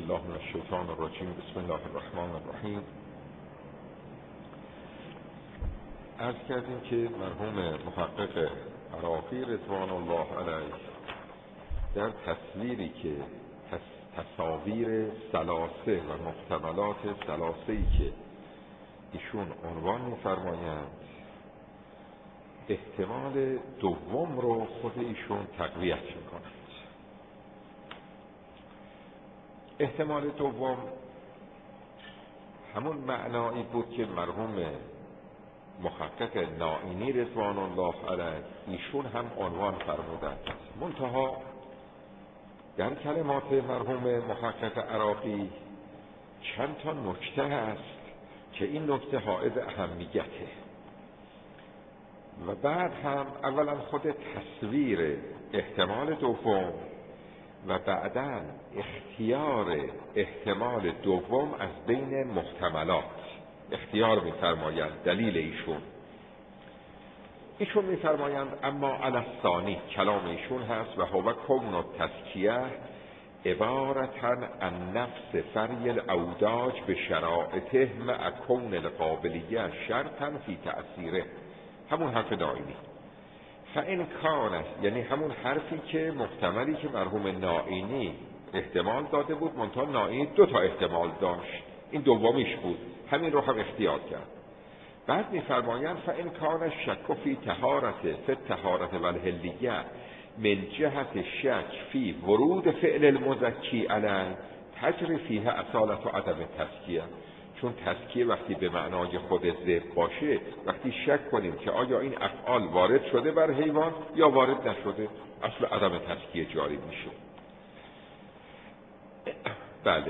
بالله من الشیطان الرجیم. بسم الله الرحمن الرحیم. عرض کردیم که مرحوم محقق عراقی رضوان الله علیه در تصویری که تصاویر ثلاثه و محتملات ثلاثه‌ای که ایشون عنوان می‌فرمایند، احتمال دوم رو خود ایشون تقویت می‌کنند. احتمال دوم همون معنایی بود که مرحوم محقق نائینی رضوان الله علیه ایشون هم عنوان فرمودند. منتها در کلمات مرحوم محقق عراقی چند تا نکته هست که این نکته حائز اهمیته و بعد هم اولا خود تصویر احتمال دوم و بعداً اختیار احتمال دوم از بین محتملات اختیار می‌فرمایند. دلیل ایشون می‌فرمایند اما علی الثانی، کلام ایشون هست، و هو کون التزکیه عبارتاً عن نفس فری الاوداج به شرائطه مع کون القابلیه شرطاً فی تأثیره. همون حرف نائینی. فإن کانت، یعنی همون حرفی که محتملی که مرحوم نائینی احتمال داده بود، منتها نائینی دو تا احتمال داشت، این دومیش بود، همین رو هم اختیار کرد. بعد می‌فرمایند فإن کان شک فی طهارت و الحلیه من جهت شک فی ورود فعل المزکی علیه تجری فیها اصالت و عدم تزکیه. چون تزکیه وقتی به معنای خود ذبح باشه، وقتی شک کنیم که آیا این افعال وارد شده بر حیوان یا وارد نشده، اصل عدم تزکیه جاری میشه. بله.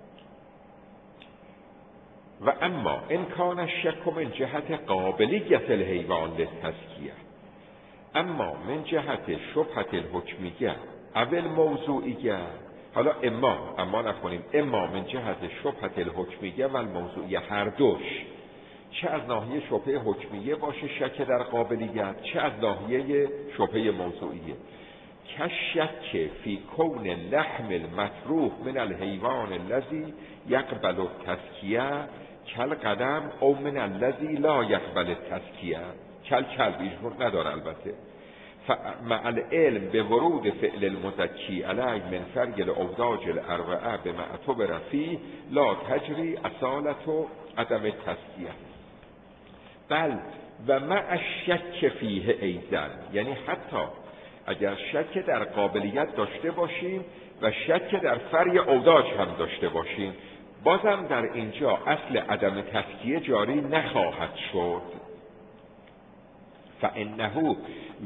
و اما ان کان الشک من جهت قابلیت الحیوان للتزکیه، اما من جهت شبهة الحکمیه اول موضوعیه، حالا اما نکنیم، اما من جهت شبهة الحکمیه و الموضوعیه، هر دوش، چه از ناحیه شبهه حکمیه باشه شک در قابلیت، چه از ناحیه شبهه موضوعیه. کشک فی کون لحم المطروح من الحیوان الذی یقبل التزکیه کل قدم او من الذی لا یقبل التزکیه. کل بیشون نداره البته. مع العلم به ورود فعل المزکی علیه من فرق الاوداج الاربعه به معتبر فی لا تجری اصالت و عدم تزکیه. بل و مع الشک فیه ایضا، یعنی حتی اگر شک در قابلیت داشته باشیم و شک در فرق اوداج هم داشته باشیم، بازم در اینجا اصل عدم تزکیه جاری نخواهد شد. فإنه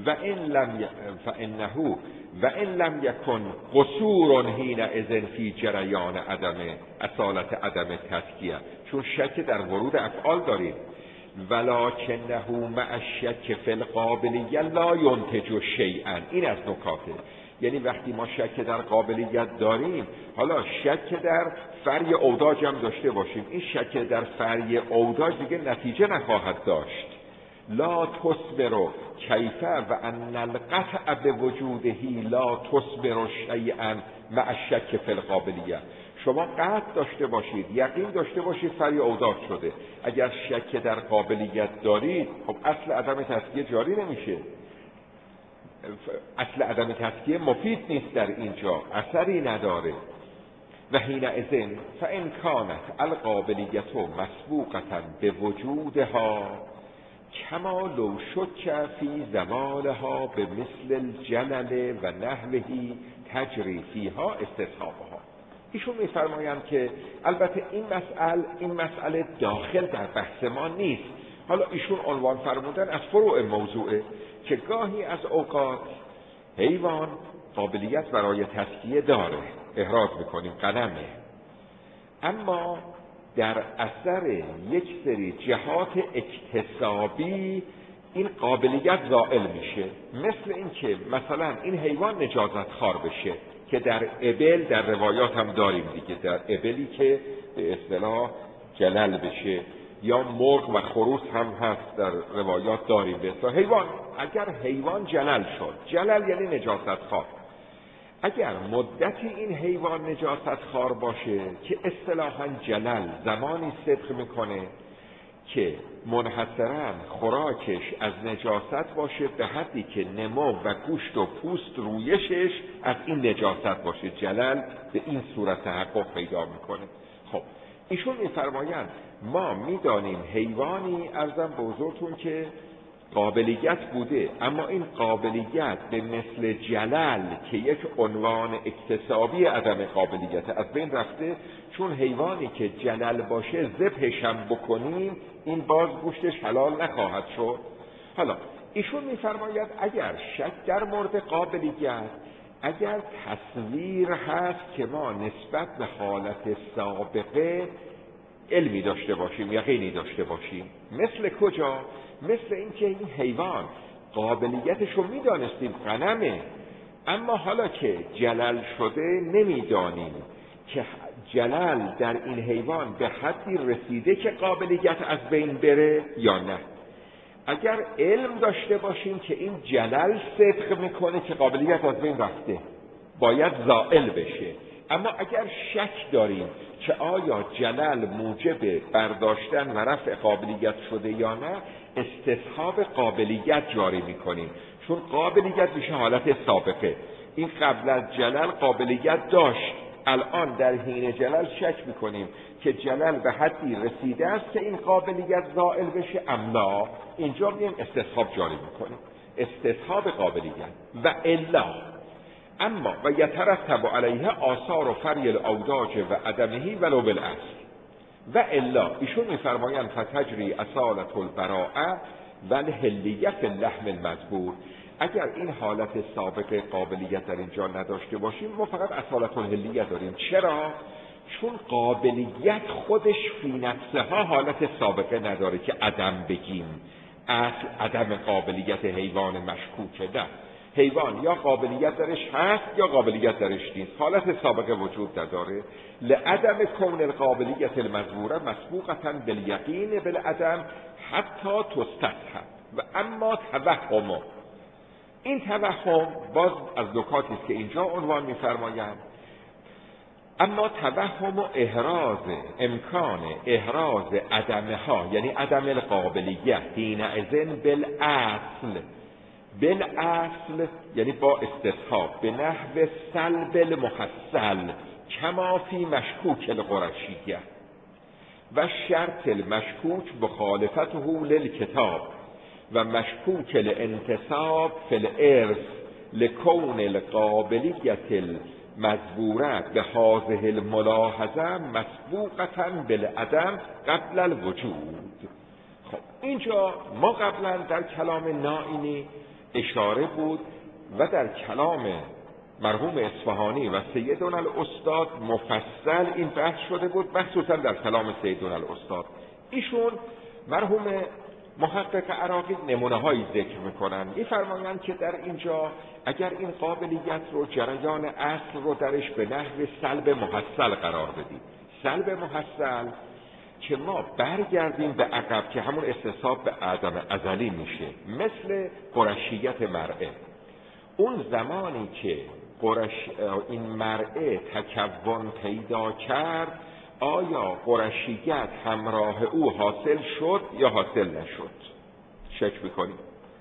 وإن لم يكن قصور حينئذ في جریان اصالت عدم تزکیه، چون شک در ورود افعال داریم. ولکنه مع الشک فی القابلیه لا ینتج شیئا. این از نکاته، یعنی وقتی ما شک در قابلیت داریم، حالا شک در فرع اوداج هم داشته باشیم، این شک در فرع اوداج دیگه نتیجه نخواهد داشت. لا تصبر کیف و ان القطع بوجودهی لا تصبر شیئا مع الشک فی القابلیه. شما قطع داشته باشید، یقین داشته باشید فرع اوداج شده، اگر شک در قابلیت دارید، خب اصل عدم تزکیه جاری نمیشه. اصل عدم تزکیه مفید نیست در اینجا، اثری نداره. و حینئذ فإن کانت القابلیة مسبوقة بوجودها کما لو شک فی زوالها به مثل الجلل و نحوه تجری فیها استصحابها. ایشون میفرمایند که البته این مسئله داخل در بحث ما نیست. حالا ایشون عنوان فرمودن از فروع موضوعه که گاهی از اوقات حیوان قابلیت برای تزکیه داره، احراز میکنیم قلمه، اما در اثر یک سری جهات اکتسابی این قابلیت زائل میشه. مثل این که مثلا این حیوان نجاست خوار بشه که در ابل در روایات هم داریم دیگه، در ابلی که به اصطلاح جلل بشه، یا مرغ و خروس هم هست در روایات داریم. به اصطلاح حیوان، اگر حیوان جلل شد، جلل یعنی نجاست خوار، اگر مدتی این حیوان نجاست خوار باشه که اصطلاحاً جلل زمانی صدق میکنه که منحصراً خوراکش از نجاست باشه به حدی که نمو و گوشت و پوست رویشش از این نجاست باشه، جلل به این صورت تحقق پیدا میکنه. خب ایشون میفرمایند ما میدانیم حیوانی عرضم به حضورتون که قابلیت بوده، اما این قابلیت به مثل جلل که یک عنوان اکتسابی عدم قابلیت از بین رفته، چون حیوانی که جلل باشه ذبحش هم بکنیم این باز گوشتش حلال نخواهد شد. حالا ایشون میفرماید اگر شک در مورد قابلیت، اگر تصویر هست که ما نسبت به حالت سابقه علمی داشته باشیم، یقینی داشته باشیم. مثل کجا؟ مثل اینکه این حیوان قابلیتش رو میدانستیم غنمه، اما حالا که جلل شده نمیدانیم که جلل در این حیوان به حدی رسیده که قابلیت از بین بره یا نه. اگر علم داشته باشیم که این جلل صدق میکنه که قابلیت از بین رفته، باید زائل بشه. اما اگر شک داریم که آیا جلل موجب برداشتن و رفع قابلیت شده یا نه، استصحاب قابلیت جاری میکنیم، چون قابلیت میشه حالت سابقه. این قبل از جلل قابلیت داشت، الان در حین جلل شک میکنیم که جلل به حدی رسیده است که این قابلیت زائل بشه ام لا. اینجا میایم استصحاب جاری میکنیم، استصحاب قابلیت. و الا اما و یترتب علیه آثار و فری الاوداج و عدمهی ولو بالاصل. و الا ایشون میفرمایند فتجری اصالت البراءه و الحلیت اللحم المذبور. اگر این حالت سابقه قابلیت در اینجا نداشته باشیم، ما فقط اصالت الحلیه داریم. چرا؟ چون قابلیت خودش فی نفسها حالت سابقه نداره که عدم بگیم، اصل عدم قابلیت حیوان مشکوکه. نه، حیوان یا قابلیت درش هست یا قابلیت درش نیست، حالت سابقه وجود نداره. لعدم کون القابلیت المذبوره مسبوقتا بالیقین بالعدم حتی تستتهم. و اما توهم، این توهم باز از نکاتی است که اینجا عنوان می‌فرمایند. اما توهم و احراز امکان احراز عدمها، یعنی عدم القابلیت، حینئذ بالاصل، بالاصل یعنی با استصحاب، به نحو سلب المحصل کما فی مشکوک القرشیه و شرط المشکوک مخالفته للکتاب و مشکوک الانتصاب فی الارث لکون القابلیت المذبوره به هذه الملاحظه مسبوقة بالعدم قبل الوجود. خب اینجا ما قبلا در کلام نائینی اشاره بود و در کلام مرحوم اصفهانی و سیدنا الاستاد مفصل این بحث شده بود، مخصوصا در کلام سیدنا الاستاد. ایشون مرحوم محقق عراقی نمونه هایی ذکر میکنن، میفرمایند که در اینجا اگر این قابلیت رو، جریان اصل رو درش به نحو سلب محصل قرار بدیم، سلب محصل که ما برگردیم به عقب که همون استصحاب به عدم ازلی میشه، مثل قرشیت مرعه. اون زمانی که این مرعه تکون پیدا کرد، آیا قرشیت همراه او حاصل شد یا حاصل نشد؟ شک میکنیم.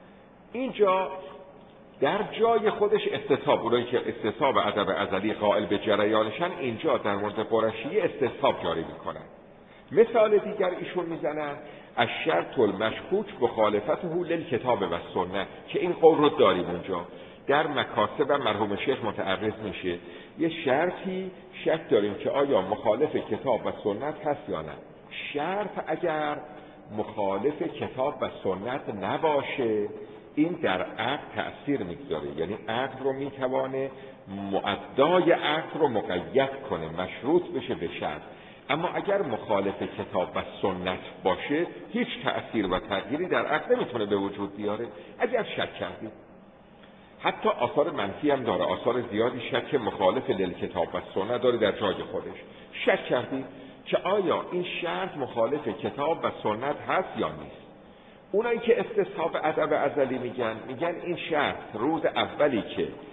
اینجا در جای خودش استصحاب، اونایی که استصحاب عدم ازلی قائل به جریانشن، اینجا در مورد قرشیه استصحاب جاری میکنن. مثال دیگر ایشون میزنن الشرط المشکوک مخالفته للکتاب و سنت، که این قول رو داریم اونجا در مکاسب مرحوم شیخ متعرض میشه. یه شرطی شک داریم که آیا مخالف کتاب و سنت هست یا نه. شرط اگر مخالف کتاب و سنت نباشه، این در عقد تأثیر میگذاره، یعنی عقد رو میتوانه، مؤدای عقد رو مقید کنه، مشروط بشه به شرط. اما اگر مخالف کتاب و سنت باشه، هیچ تأثیر و تغییری در عقد نمیتونه به وجود بیاره. اگر شک کردید، حتی آثار منفی هم داره، آثار زیادی شک مخالف للکتاب و سنت داره در جای خودش. شک کردید که آیا این شرط مخالف کتاب و سنت هست یا نیست. اونایی که استصحاب عدم ازلی میگن این شرط روز اولی که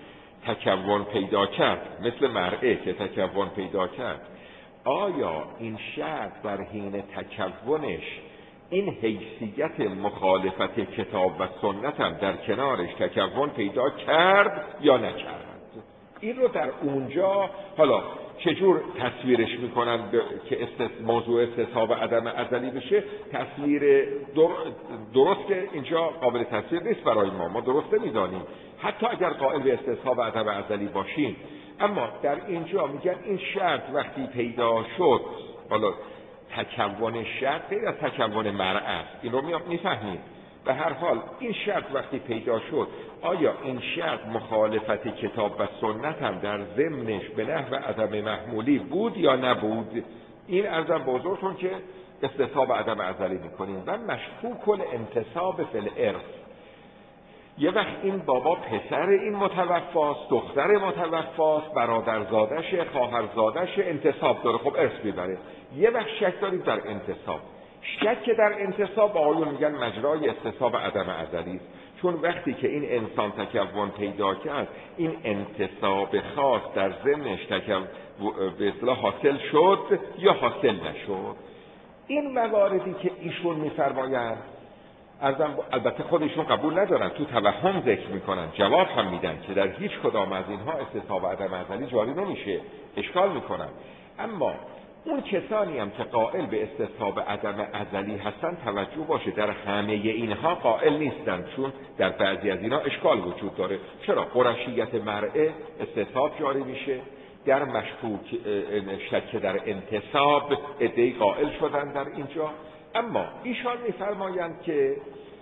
تکون پیدا کرد، مثل مرئه که تکون پیدا کرد، آیا این شرط در حین تکونش این حیثیت مخالفت کتاب و سنت هم در کنارش تکون پیدا کرد یا نکرد؟ این رو در اونجا حالا چجور تصویرش میکنن که موضوع استصحاب عدم ازلی بشه؟ تصویر درست که اینجا قابل تصویر نیست برای ما درست نمیدانیم حتی اگر قائل به استصحاب عدم ازلی باشیم. اما در اینجا میگن این شرط وقتی پیدا شد، حالا تکون شرط غیر از تکون مرء است، این رو میفهمیم. به هر حال این شرط وقتی پیدا شد، آیا این شرط مخالفت کتاب و سنت هم در ضمنش به نحو عدم محمولی بود یا نبود؟ این عرضم به حضورتون که استصحاب عدم ازلی میکنیم. و مشکوک الانتصاب فی الارث، یه وقت این بابا پسر این متوفاست، دختر متوفاست، برادرزادش، خواهرزادش، انتصاب داره، خب ارث میبره. یه وقت شک داریم در انتصاب. شک در انتصاب آقایون میگن مجرای استصحاب عدم ازلی است، چون وقتی که این انسان تکون پیدا کرد، این انتصاب خاص در ضمنش به اصطلاح حاصل شد یا حاصل نشد. این مواردی که ایشون میفرمایند، البته خودشون قبول ندارن، تو توهم ذکر میکنن، جواب هم میدن که در هیچ کدام از اینها استصحاب عدم ازلی جاری نمیشه، اشکال میکنن. اما اون کسانی هم که قائل به استصحاب عدم ازلی هستن، توجه باشه در همه اینها قائل نیستن، چون در بعضی از اینها اشکال وجود داره. چرا؟ قرشیت مرئه استصحاب جاری میشه، در مشکوک شک در انتصاب عده‌ای قائل شدن در اینجا. اما ایشان میفرمایند که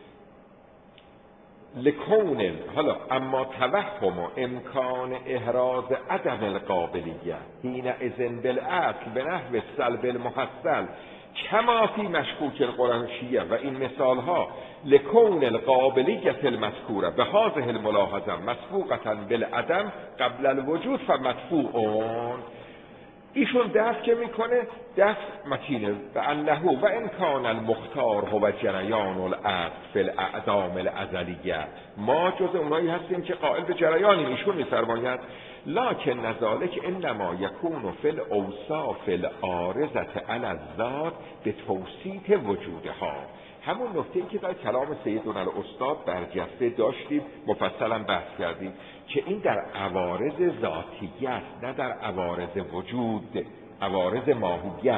لکون، حالا اما توهم و امکان احراز عدم القابلیه حین اذن بالاصل به نحو سلب المحصل کما فی مشکوک القرشیه، و این مثال ها لکون القابلیه المذکوره به هذه الملاحظه مسبوقه بالعدم قبل الوجود فمدفوعون. ایشون دفع که میکنه، دفع متینه و انه و امکان المختار هو جریان الاصل فی الاعدام الازلیه، ما جز اونایی هستیم که قائل به جریانیم. ایشون میفرماید لکن ذلک انما یکون فی الاوصاف العارضه علی الذات به توسیط وجودها. همون نکته‌ای که در کلام سیدنا الاستاد برجسته داشتیم، مفصلا بحث کردیم که این در عوارض ذاتیه است، نه در عوارض وجود، عوارض ماهیه،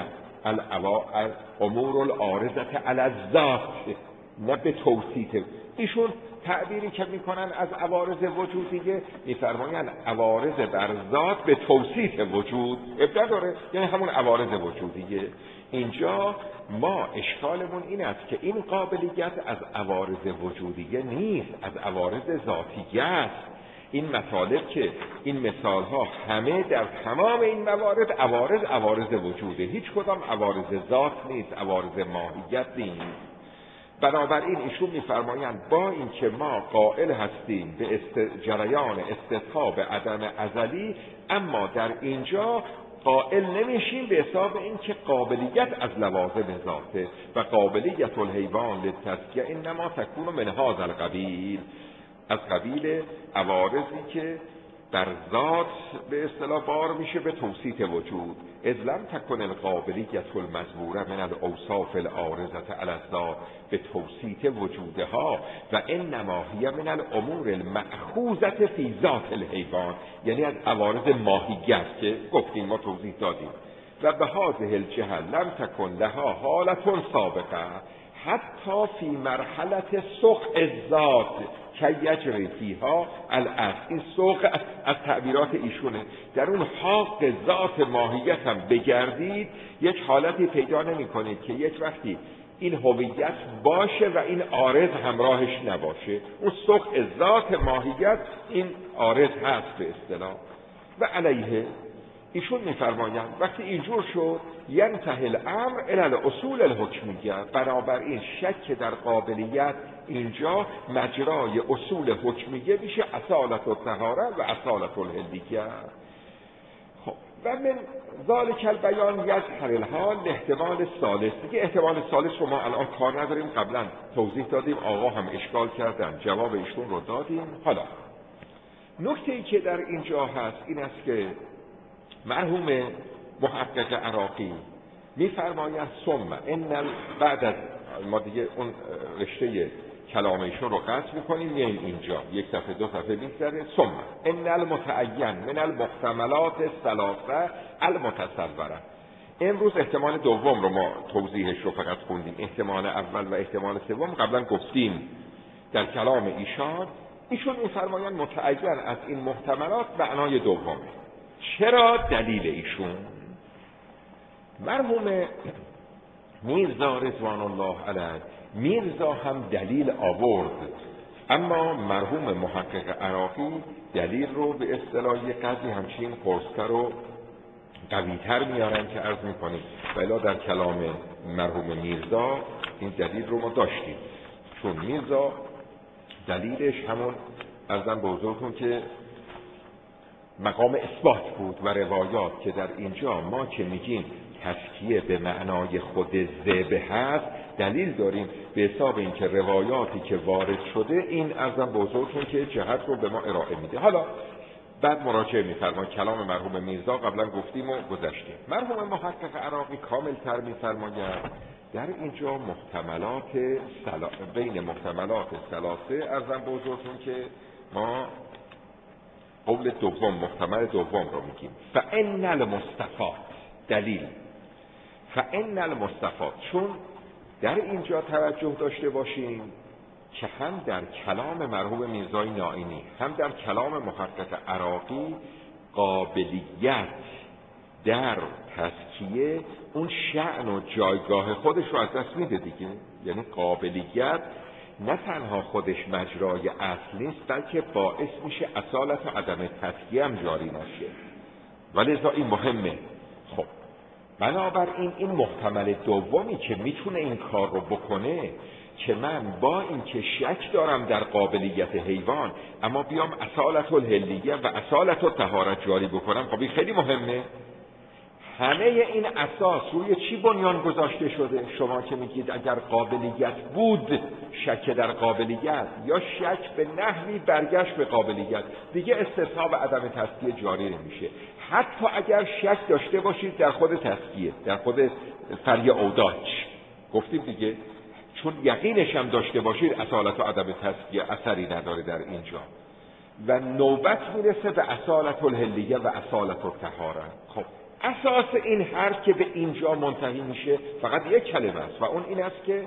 الامور العارضه علی الذات، نه به توسیط. ایشون تعبیری که میکنن از عوارض وجودیه، میفرمایند عوارض بر ذات به توسیط وجود ابدا داره، یعنی همون عوارض وجودیه. اینجا ما اشکالمون این است که این قابلیت از عوارض وجودیه نیست، از عوارض ذاتیه است. این مطالب که این مثال ها همه در تمام این موارد عوارض وجوده، هیچ کدام عوارض ذات نیست، عوارض ماهیت نیست. بنابراین ایشون میفرمایند با اینکه ما قائل هستیم به جریان استصحاب عدم ازلی، اما در اینجا قائل نمیشیم به حساب این که قابلیت از لوازم ذاته و قابلیت الحیوان للتزکیه انما تکون من هذا القبیل، از قبیل عوارضی که در ذات به اصطلاح بار میشه به توسیط وجود. اذ لم تکن القابلیت المذکوره من الاوصاف العارضه علی الذات به توسیط وجودها و انما هی من الامور المأخوذه فی ذات الحیوان، یعنی از عوارض ماهیت که گفتیم، ما توضیح دادیم. و به هذه الجهه لم تکن لها حالت سابقه حتی فی مرحله سوق الذات که یجری فیها الاصل. این سوق از تعبیرات ایشونه، در اون حق ذات ماهیت هم بگردید یک حالتی پیدا نمی کنید که یک وقتی این هویت باشه و این عارض همراهش نباشه. اون سوق ذات ماهیت این عارض هست به اصطلاح. و علیه ایشون میفرمایند وقتی اینجور شد ینتهی الامر الی الاصول الحکمیه، بنابراین شک در قابلیت اینجا مجرای اصول حکمیه میشه، اصالت الطهاره و اصالت الحلیه. خب و من ذالک البیان یظهر الحال احتمال ثالث. دیگه احتمال ثالث رو ما الان کار نداریم، قبلا توضیح دادیم، آقا هم اشکال کردن، جواب ایشون رو دادیم. حالا نکته‌ای که در اینجا هست این است که مرحوم محقق عراقی می‌فرماید بعد از ما دیگه اون رشته کلام ایشون رو قطع می‌کنیم، میایم اینجا یک صفحه دو صفحه می‌گذره. ان المتعین من المحتملات الثلاثه المتصوره. امروز احتمال دوم رو ما توضیحش رو فقط خوندیم، احتمال اول و احتمال سوم قبلا گفتیم در کلام ایشون می‌فرمایند متعین از این محتملات معنای دومه. چرا؟ دلیل ایشون مرحوم میرزا رضوان الله علیه میرزا هم دلیل آورد، اما مرحوم محقق عراقی دلیل رو به اصطلاح قضیه همچین قرص‌تر و قوی‌تر میارن که عرض میکنیم ولی در کلام مرحوم میرزا این دلیل رو ما داشتیم، چون میرزا دلیلش همون عرضم به حضورتون که مقام اثبات بود و روایات که در اینجا ما که میگیم تزکیه به معنای خود ذبح هست دلیل داریم به حساب اینکه روایاتی که وارد شده این عرضم به حضورتون که جهت رو به ما ارائه میده. حالا بعد مراجعه میفرمان کلام مرحوم میرزا قبلا گفتیم و گذشتیم. مرحوم محقق عراقی کامل تر میفرماید در اینجا بین محتملات ثلاثه عرضم به حضورتون که ما قول دوم محتمل دوم رو میگیم فان المستفاد دلیل فان المستفاد، چون در اینجا توجه داشته باشیم که هم در کلام مرحوم میرزای نائینی هم در کلام محقق عراقی قابلیت در تزکیه اون شأن و جایگاه خودش رو از دست میده دیگه. یعنی قابلیت نه تنها خودش مجرای اصل نیست بلکه باعث میشه اصالت و عدم تزکیه هم جاری نشه، ولذا این مهمه. خب بنابراین این محتمل دومی که میتونه این کار رو بکنه که من با این که شک دارم در قابلیت حیوان اما بیام اصالت الحلیه و اصالت الطهارت جاری بکنم، خب این خیلی مهمه. همه این اساس روی چی بنیان گذاشته شده؟ شما که میگید اگر قابلیت بود شک در قابلیت یا شک به نحوی برگشت به قابلیت دیگه استصحاب عدم تزکیه جاری نمیشه. حتی اگر شک داشته باشید در خود تزکیه در خود فری اوداج گفتیم دیگه، چون یقینش هم داشته باشید اصالت و عدم تزکیه اثری نداره در اینجا و نوبت میرسه به اصالت الحلیه و اصالت الطهارت. خب اساس این حرف که به اینجا منتهی میشه فقط یک کلمه است و اون این است که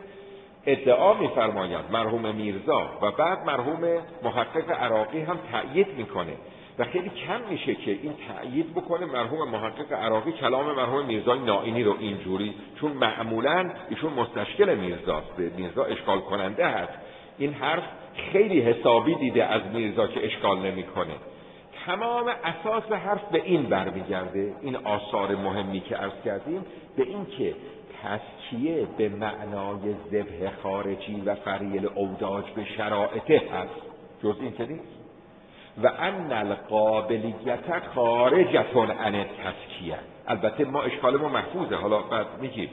ادعا میفرماید مرحوم میرزا و بعد مرحوم محقق عراقی هم تأیید میکنه و خیلی کم میشه که این تأیید بکنه مرحوم محقق عراقی کلام مرحوم میرزای نائینی رو اینجوری، چون معمولاً ایشون مستشکل میرزاست، به میرزا اشکال کننده هست. این حرف خیلی حسابی دیده از میرزا که اشکال نمیکنه. تمام اساس حرف به این برمیگرده، این آثار مهمی که عرض کردیم، به این که تزکیه به معنای ذبح خارجی و فریل اوداج به شرائطه هست، جز این که نیست. و ان القابلیت خارجتون عن التزکیه. البته ما اشکالمون محفوظه، حالا بعد میگیم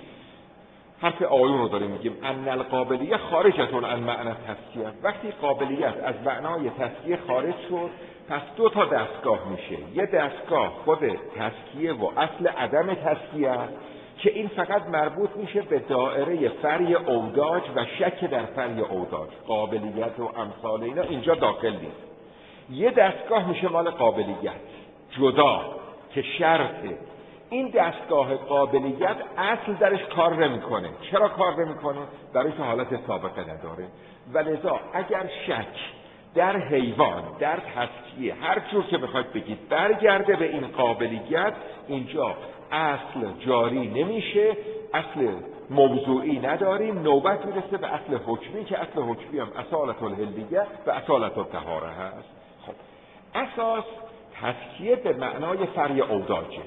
حرف آیون رو داریم میگیم ان القابلیه خارجتون عن معنی تزکیه. وقتی قابلیت از معنای تزکیه خارج شد پس دو تا دستگاه میشه. یه دستگاه خود تزکیه و اصل عدم تزکیه که این فقط مربوط میشه به دائره فری اوداج و شک در فری اوداج، قابلیت و امثال اینا اینجا داخل نیست. یه دستگاه میشه مال قابلیت جدا که شرطه. این دستگاه قابلیت اصل درش کار نمیکنه. چرا کار نمیکنه؟ برای که حالت سابقه نداره و لذا اگر شک در حیوان در تزکیه هر جور که بخواید بگید برگرده به این قابلیت، اینجا اصل جاری نمیشه، اصل موضوعی نداریم، نوبت میرسه به اصل حکمی که اصل حکمی هم اصالت الحلیه و اصالت الطهاره هست. خب اساس تزکیه به معنای فری اوداجه.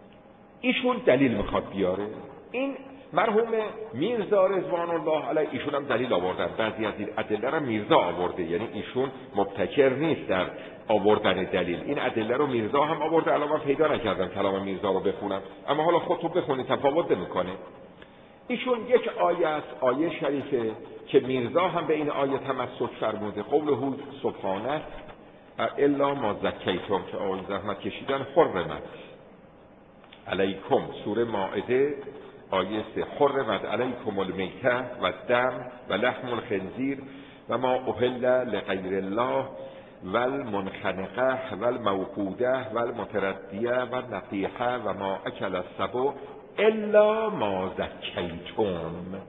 ایشون دلیل میخواد بیاره. این مرحوم میرزا رضوان الله علیه ایشون هم دلیل آوردن، بعضی از این ادله رو میرزا آورده، یعنی ایشون مبتکر نیست در آوردن دلیل. این ادله رو میرزا هم آورده، الان من پیدا نکردم کلام میرزا رو بخونم، اما حالا خودتون بخونید تفاوت نمیکنه. ایشون یک آیه است، آیه شریفه که میرزا هم به این آیه تمسک فرموده، قوله سبحانه الا ما زکیتم که آقای زحمت کشیدن حرمت علیکم، سوره مائده آیه 3. حرمت علیکم المیته و دم و لحم الخنزیر و ما اهل لغیر الله و المنخنقه و الموقوده و المتردیه و النطیحه و ما اکل السبع الا ما زکیتم.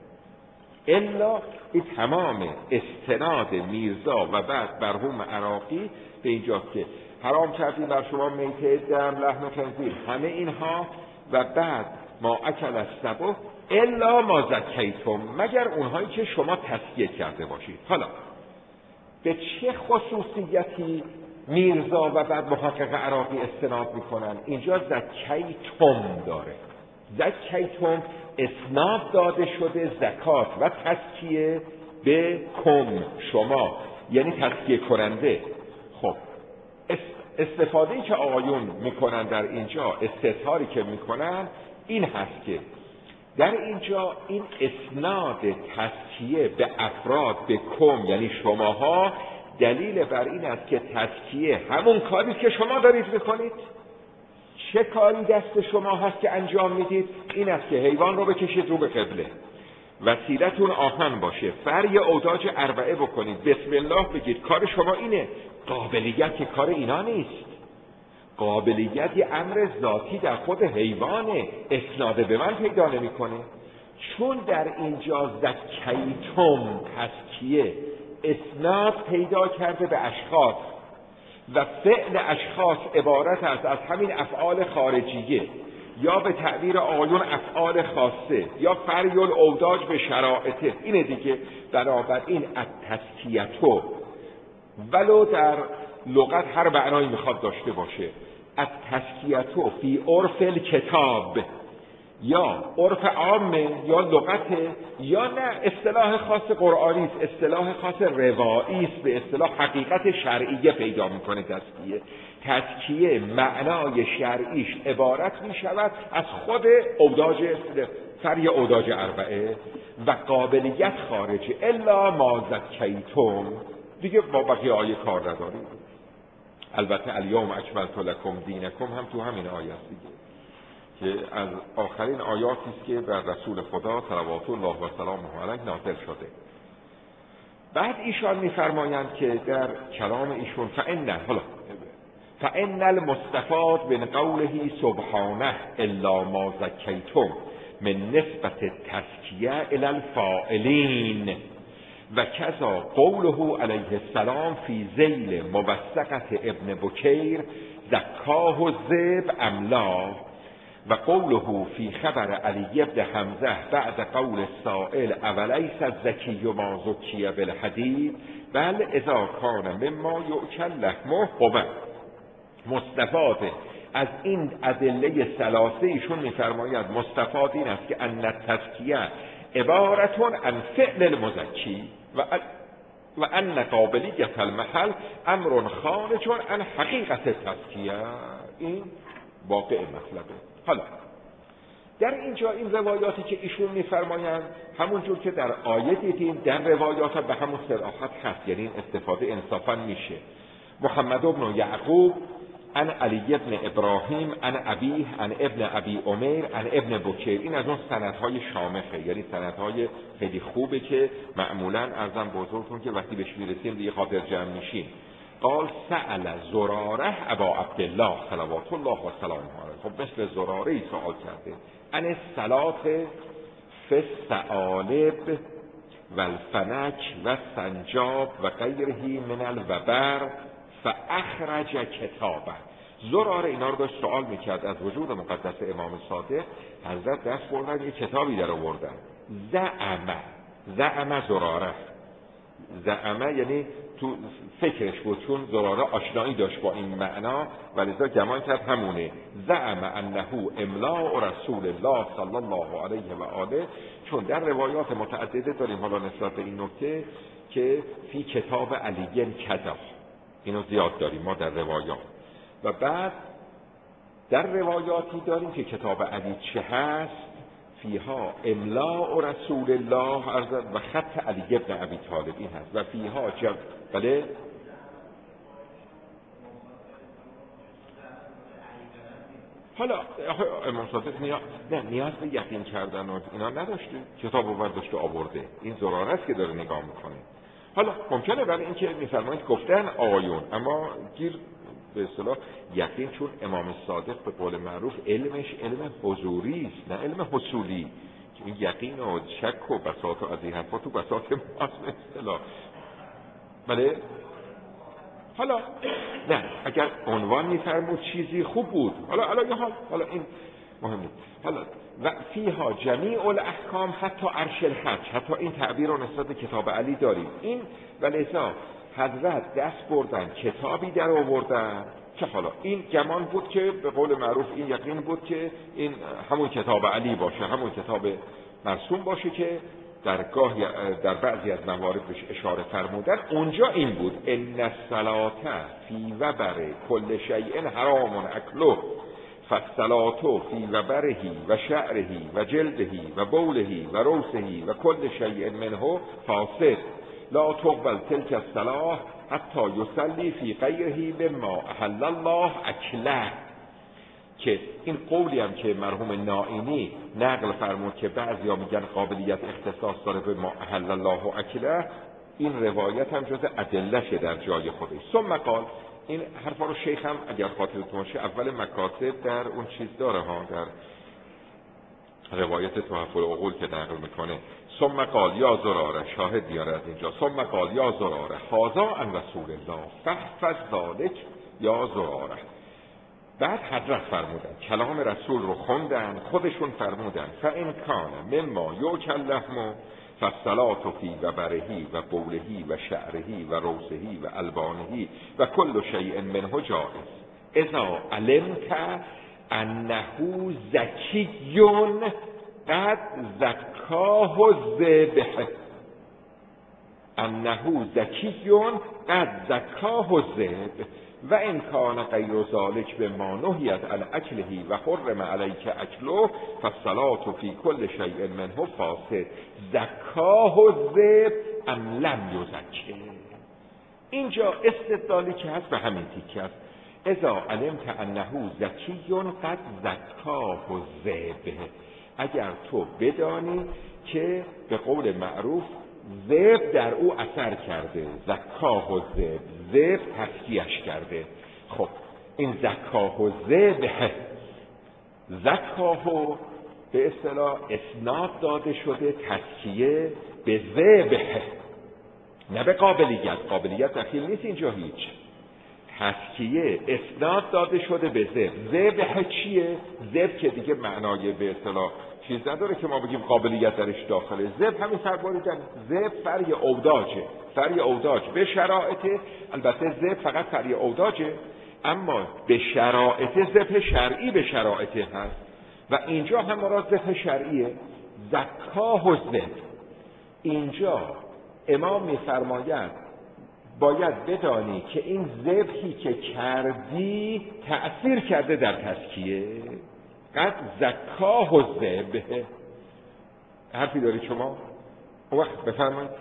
الا این تمام استناد میرزا و بعد مرحوم عراقی به اینجا که حرام کردی بر شما میته، دم، لحم خنزیر، همه اینها و بعد ما اکل السبع الا ما زکیتم، مگر اونهایی که شما تسکیه کرده باشید. حالا به چه خصوصیتی میرزا و بعد محقق عراقی استناد میکنن؟ اینجا زکیتم داره، زکیتم اسناد داده شده زکات و تزکیه به کم، شما، یعنی تزکیه کننده. خب استفاده‌ای که آقایون میکنن در اینجا، استظهاری که میکنن این هست که در اینجا این اسناد تزکیه به افراد، به کم یعنی شماها، دلیل بر این است که تزکیه همون کاری که شما دارید میکنید. چه کاری دست شما هست که انجام میدید؟ این است که حیوان رو بکشید رو به قبله، وسیلتون آهن باشه، فری اوجاج اربعه بکنید، بسم الله بگید، کار شما اینه. قابلیت که کار اینا نیست. قابلیت یه امر ذاتی در خود حیوانه، اسناد به من پیدا نمیکنه. چون در اینجا زکیتم تزکیه اسناد پیدا کرده به اشخاص و فعل اشخاص عبارت است از همین افعال خارجیه، یا به تعبیر آقایون افعال خاصه، یا فری الاوداج به شرائطه، اینه دیگه. بنابراین التزکیتو ولو در لغت هر معنایی میخواد داشته باشه، التزکیتو فی عرف الکتاب یا عرف عامه یا لغته، یا نه اصطلاح خاص قرآنی است، اصطلاح خاص روایی است، به اصطلاح حقیقت شرعیه پیدا میکنه. تزکیه معنای شرعیش عبارت میشود از خود اوجاج، فری اوجاج اربعه و قابلیت خارجه. الا ما زکیتم، دیگه با بقیه آیه کار نداریم. البته الیوم اکملت لکم دینکم هم تو همین آیه است دیگه، که از آخرین آیاتی است که بر رسول خدا صلوات الله و سلامه علیه نازل شده. بعد ایشان میفرمایند که در کلام ایشون فإن المستفاد من قوله سبحانه الا ما زکیتم من نسبت التزکیه الی الفاعلین و کذا قوله علیه السلام فی ذیل موثقة ابن بکیر زکاه الذئب ام لا و قوله فی خبر علی بن حمزه بعد قول السائل اولیس الزکی ما زکی بالحدید بل اذا کان مما یؤکل لحمه هو. مستفاد از این ادله ثلاثه ایشون میفرماید مستفاد این است که ان التزکیه عبارتون عن فعل المزکی و ان قابلیت المحل امر خارج عن حقیقت التزکیه. این واقع مطلبه. حالا در اینجا این روایاتی که ایشون میفرمایند همونجور که در آیه دیدیم در روایات به همون صراحت هست، یعنی این استفاده انصافا میشه. محمد بن یعقوب عن علی ابن ابراهیم عن ابیه عن ابن ابی عمیر عن ابن بکیر، این از اون سندهای شامخه، یعنی سندهای خیلی خوبه که معمولا ارزم بزرگتون که وقتی بهش میرسیم دیگه خاطر جمع میشیم. قال سأل زراره ابا عبدالله صلوات الله و سلامه علیه، خب مثل زراره ای سوال کرده، عن الصلاة فی الثعالب و الفنک و السنجاب و غیره من الوبر فاخرج کتابه. زراره اینا رو داشت سوال میکرد از وجود مقدس امام صادق. حضرت دست بردن یه کتابی در آوردن، زعمه زراره، زعمه یعنی تو فکرش بود، چون زراره آشنایی داشت با این معنا و لذا گمان کرد همونه. زعم انه املاء رسول الله صلی الله علیه و آله، چون در روایات متعدده داریم حالا نسبت به این نکته که فی کتاب علی کذا، اینو زیاد داریم ما در روایات. و بعد در روایاتی داریم که کتاب علی چه هست، فیها املاء رسول الله و خط علی ابن ابی طالب این هست و فیها بله حالا امام صادق نیاز به یقین کردن و اینا نداشته، کتاب رو برداشته آورده. این زراره است که داره نگاه میکنه. حالا ممکنه برای اینکه میفرمایید گفتن آقایون، اما گیر به اصطلاح یقین، چون امام صادق به قول معروف علمش علم حضوری است، نه علم حصولی، که این یقین و شک و بساط و از این حرفا تو بساط ماست به اصطلاح. بله. حالا نه، اگر عنوان میفرمود چیزی خوب بود، حالا این مهم نیست. حالا و فیها جمیع الاحکام حتی عرش الحج، حتی این تعبیر رو نسبت کتاب علی داریم. این ولذا حضرت دست بردن کتابی در آوردن که حالا این گمان بود که به قول معروف این یقین بود که این همون کتاب علی باشه، همون کتاب مرسوم باشه که در بعضی از موارد بهش اشاره فرمودن. اونجا این بود ان الصلاة فی وبر کل شیء حرام اکله فالصلاة فی وبره و شعره و جلده و بوله و روثه و کل شیء منه فاسد لا تقبل تلك الصلاة حتی یصلی فی غیره مما احل الله اکله. که این قولی هم که مرحوم نائینی نقل فرمود که بعضیا میگن قابلیت اختصاص داره به ما احل الله اکله، این روایت هم جز ادله‌شه در جای خودش. ثم قال، این حرفا رو شیخ هم اگر خاطرتون باشه اول مکاتب در اون چیز داره ها، در روایت تحف العقول که نقل میکنه. ثم قال یا زراره، شاهد بیاره از اینجا. ثم قال یا زراره هذا عن رسول الله فاحفظ ذلك یا زراره. بعد حضرت فرمودن، کلام رسول رو خوندن، خودشون فرمودن فان کان مما یؤکل لحمه فالصلاة فی وبره و بوله و شعره و روثه و البانه و کل شیء منه جائز اذا علمت انه زکی قد زکاه الذبح، انه زکی قد زکاه الذبح و ان کان غیر ذلک بما نهیت عن اکله و حرم علیک اکله فالصلاة فی کل شیء منه فاسد زکاه الذبح ام لم یزکه. اینجا استدلالی که هست به همین تیکه است. اذا علمت انه زکی قد زکاه الذبح، اگر تو بدانی که به قول معروف ذبح در او اثر کرده، زکاه الذبح، ذبح تزکیه‌اش کرده. خب این زکاه الذبح، زکاه به اصطلاح اسناد داده شده تزکیه به ذبح، نه به قابلیت. قابلیت دخیل نیست اینجا هیچ. تزکیه اسناد داده شده به ذبح. ذبح چیه؟ ذبح که دیگه معنای به اصطلاح چیز نداره که ما بگیم قابلیت درش داخله. ذبح همین فرباریدن، ذبح فرع اوداجه، فرع اوداج به شرایطه. البته ذبح فقط فرع اوداجه، اما به شرایط ذبح شرعی به شرایطه هست و اینجا هم مراد ذبح شرعیه. زکاه الذبح، اینجا امام میفرماید باید بدانی که این ذبحی که کردی تأثیر کرده در تزکیه. قد زکاه الذبح. حرفی دارید شما؟ اون وقت بفرمایید.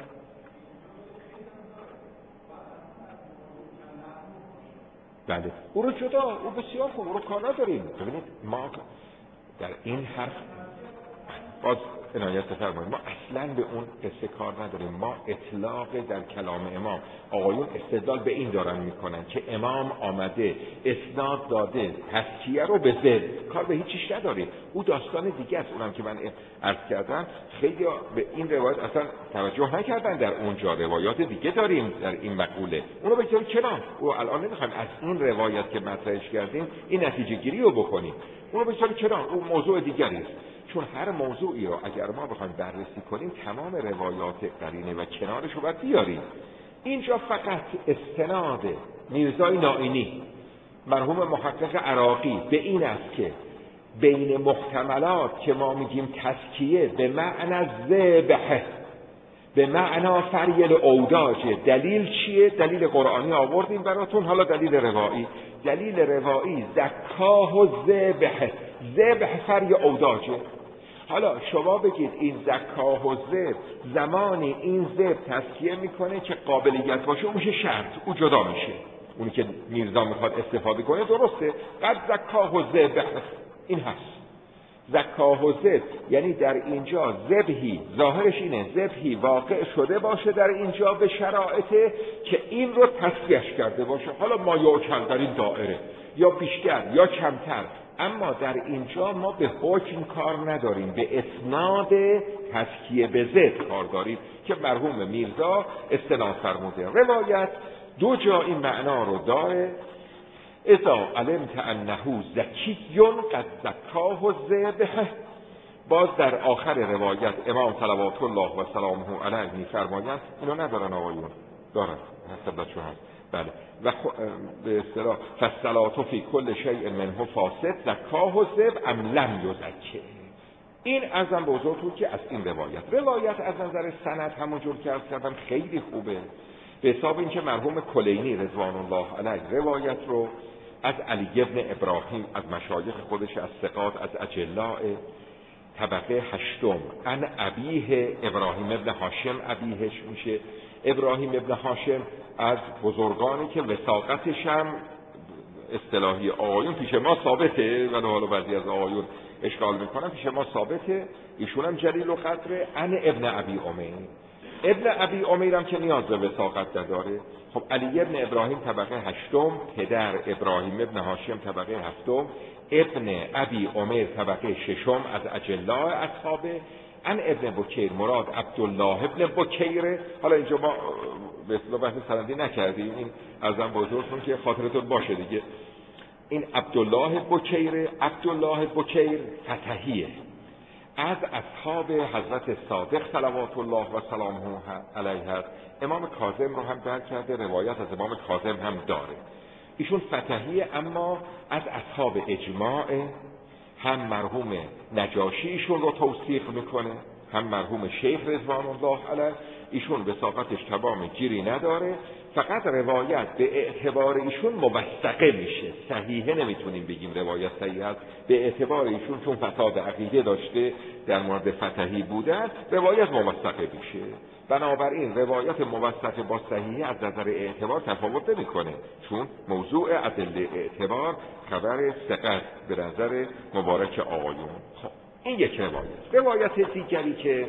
بله، او رو جدا، او بسیار خوب، او رو کار نداریم. ببینید ما در این حرف باز عنایت بفرمایید، ما اصلا به اون قصه کار نداریم. ما اطلاق در کلام امام، آقایون استدلال به این دارن میکنن که امام آمده اسناد داده تزکیه رو به ذبح، کار به هیچیش نداریم. او داستان دیگه است. اونم که من عرض کردم خیلی به این روایت اصلا توجه نکردن. در اونجا روایات دیگه داریم در این مقوله، اونو بگذارید کنار. او الان نمیخوایم از این روایت که مطرحش کردیم این نتیجه گیری رو بکنیم، اونو بگذارید کنار، اون موضوع دیگری است. چون هر موضوعی رو اگر ما بخوایم بررسی کنیم تمام روایات قرینه و کنارش رو باید بیاریم. اینجا فقط استناد میرزای نائینی مرحوم محقق عراقی به این است که بین محتملات که ما میگیم تزکیه به معنی ذبح، به معنا فریل اوداج، دلیل چیه؟ دلیل قرآنی آوردیم براتون. حالا دلیل روایی، دلیل روایی زکاه الذبح، ذبح فریل اوداجه. حالا شما بگید این زکاه الذبح زمانی این ذبح تزکیه میکنه که قابلیت باشه، اون میشه شرط، او جدا میشه، اونی که میرزا میخواد استفاده کنه درسته، قد زکاه و ذبح این هست. زکاه و ذبح یعنی در اینجا ذبحی، ظاهرش اینه ذبحی واقع شده باشه در اینجا به شرایطه که این رو تصفیهش کرده باشه، حالا ما یا چند در این دائره یا بیشتر یا کمتر، اما در اینجا ما به حکم کار نداریم، به اسناد تزکیه به ذبح کار داریم که مرحوم میرزا استناد فرموده. روایت دو جا این معنا رو داره. اذا علمت انه زکیون قد زکاه و ذبح. باز در آخر روایت امام صلوات الله و سلامه علیه میفرمایند، اینو ندارن آقایون؟ دارن، حسابشون هست. بله. و به اصطلاح فالصلاة فی کل شیء منه فاسد زکاه و ذبح ام لم یزکه. این ارزم به حضورتون که از این روایت از نظر سند همونجور که عرض کردم خیلی خوبه، به حساب اینکه مرحوم کلینی رضوان الله علیه روایت رو از علی ابن ابراهیم از مشایخ خودش از ثقات از اجلاء طبقه هشتم عن ابیه ابراهیم ابن هاشم، ابیهش میشه ابراهیم ابن هاشم، از بزرگانی که وثاقتش هم اصطلاحی آقایون پیش ما ثابته، ولی حالا بعضی از آقایون اشکال میکنن، پیش ما ثابته، ایشون هم جلیل و قدره. عن ابن ابی امیر، ابن ابی امیر هم که نیاز به وثاقت نداره. خب علی ابن ابراهیم طبقه هشتم، پدر ابراهیم ابن هاشم طبقه هفتم، ابن ابی امیر طبقه ششم از اجلاء اصحابه. عن ابن بکیر مراد عبدالله ابن بکیر. حالا اینجا ما به اصطلاح بحث سندی نکردیم، این ازم بزرگتون که خاطرتون باشه دیگه. این عبدالله بکیر فتحیه، از اصحاب حضرت صادق صلوات الله و سلامه علیه. امام کاظم رو هم درک کرده، روایت از امام کاظم هم داره. ایشون فتحیه اما از اصحاب اجماع، هم مرحوم نجاشی ایشون رو توثیق میکنه، هم مرحوم شیخ رضوان الله علیه. ایشون وثاقتش تمام گیری نداره، فقط روایت به اعتبار ایشون موثقه میشه، صحیحه نمیتونیم بگیم روایت صحیح است، به اعتبار ایشون چون فساد عقیده داشته در مورد فتحی بودن روایت موثقه میشه. بنابراین روایت موثقه با صحیحه از نظر اعتبار تفاوت نمیکنه، چون موضوع ادله اعتبار خبر ثقت به نظر مبارک آقایون. خب این یک روایت دیگری که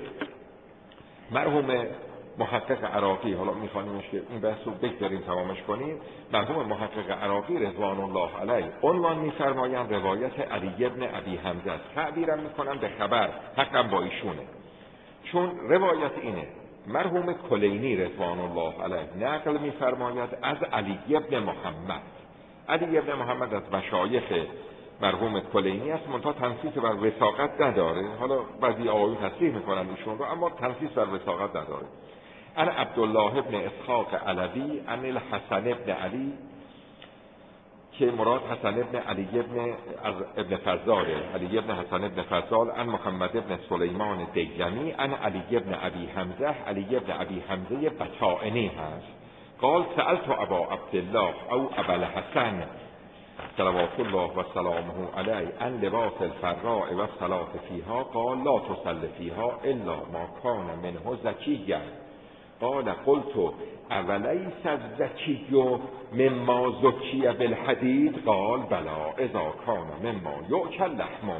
مرحوم محقق عراقی، حالا میخوانیمش که این بحث رو بگذاریم تمامش کنیم، مرحوم محقق عراقی رضوان الله علیه عنوان میفرمایند روایت علی ابن ابی حمزه است. تعبیرم میکنم به خبر، حقم با ایشونه، چون روایت اینه. مرحوم کلینی رضوان الله علیه نقل میفرماید از علی ابن محمد. علی ابن محمد از مشایخ مرحوم کلینی است، منتها تنصیص بر وثاقت نداره. حالا بعضی آقایون تصحیح میکنن ایشون رو، اما تنصیص بر وثاقت نداره. عن عبدالله ابن اسحاق علوی عن الحسن ابن علی، که مراد حسن ابن علی ابن فضال، علی ابن حسن ابن فضال، عن محمد ابن سلیمان دیلمی عن علی ابن ابی حمزه. علی ابن ابی حمزه بطائنی هست. قال سألت ابا عبدالله او ابا الحسن صلوات الله و سلامه علیه عن لباس الفراء و الصلاة فیها، قال لا تصل فیها الا ما کان منه زکیا. قال قلت اولیس الزکی مما زکی بالحدید؟ قال بلا اذا کان مما یؤکل لحمه.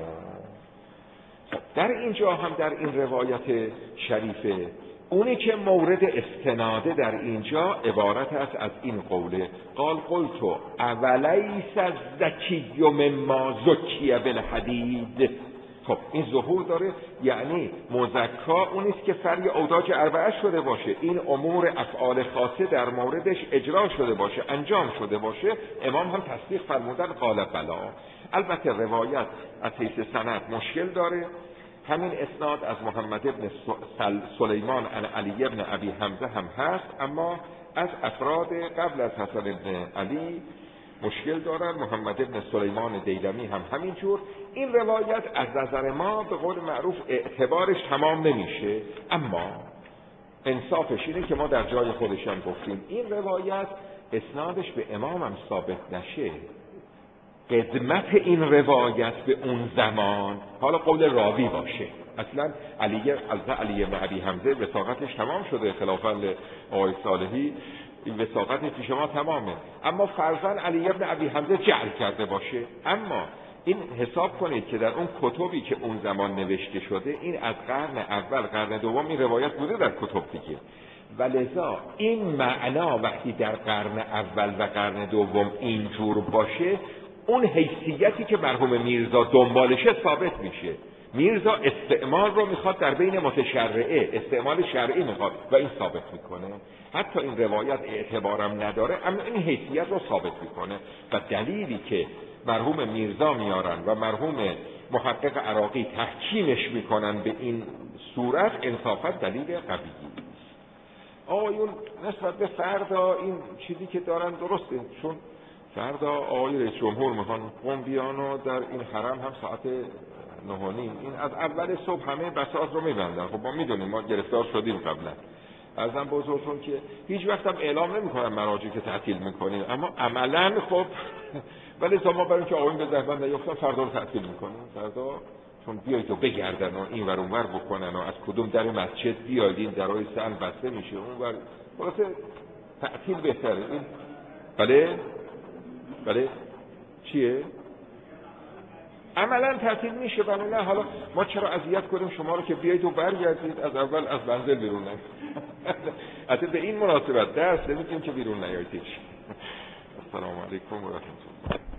در اینجا هم در این روایت شریفه اونی که مورد استناده در اینجا عبارت است از این قوله قال قلت اولیس الزکی مما زکی بالحدید. خب این ظهور داره، یعنی مزکا اونیست که فری اوداج اربعه شده باشه، این امور افعال خاصه در موردش اجرا شده باشه، انجام شده باشه. امام هم تصدیق فرمودن قال بلا. البته روایت از حیث سند مشکل داره. همین اسناد از محمد ابن سلیمان عن علی ابن ابی حمزه هم هست، اما از افراد قبل از حسن ابن علی مشکل دارن. محمد ابن سلیمان دیلمی هم همینجور. این روایت از نظر ما به قول معروف اعتبارش تمام نمیشه، اما انصافش اینه که ما در جای خودش هم گفتیم این روایت اسنادش به امام هم ثابت نشه، قدمت این روایت به اون زمان حالا قول راوی باشه. اصلا علی ابن ابی حمزه وثاقتش تمام شده خلافاً آقای صالحی، این وثاقتش پیش ما تمامه. اما فرضاً علی ابن ابی حمزه جعل کرده باشه، اما این حساب کنید که در اون کتبی که اون زمان نوشته شده، این از قرن اول قرن دوم این روایت بوده در کتب دیگه، و لذا این معنا وقتی در قرن اول و قرن دوم اینجور باشه، اون حیثیتی که مرحوم میرزا دنبالشه ثابت میشه. میرزا استعمال رو میخواد در بین متشرعه، استعمال شرعی میخواد و این ثابت میکنه. حتی این روایت اعتبارم نداره اما این حیثیت رو ثابت میکنه و دلیلی که مرحوم میرزا میارن و مرحوم محقق عراقی تحکیمش میکنن به این صورت انصافا دلیل قویی. آقایون نسبت به فردا این چیزی که دارن درسته، چون فردا آقای رئیس جمهور میخوان قم بیان و در این حرم هم ساعت 9:30 این از اول صبح همه بساط رو میبندن. خب ما میدونیم، ما گرفتار شدیم قبلا. ازم بزرگتون که هیچ وقت هم اعلام نمیکنن مراجع که تعطیل میکنیم، اما عملا خب ولی ما برای اینکه آقایون به زحمت نیفتن فردا رو تعطیل میکنیم. فردا چون بیاید و بگردن و این ور اون ور بکنن و از کدوم در مسجد بیاید، این درای سن بسته میشه اون ور، خلاصه تعطیل بهتره. این بله چیه؟ عملا تعطیل میشه. بله نه، حالا ما چرا اذیت کنیم شما رو که بیایید و برگردید از اول از منزل بیرون نید. حتی به این مناسبت درس نمیدیم که بیرون نیایید. السلام علیکم و رحمت الله.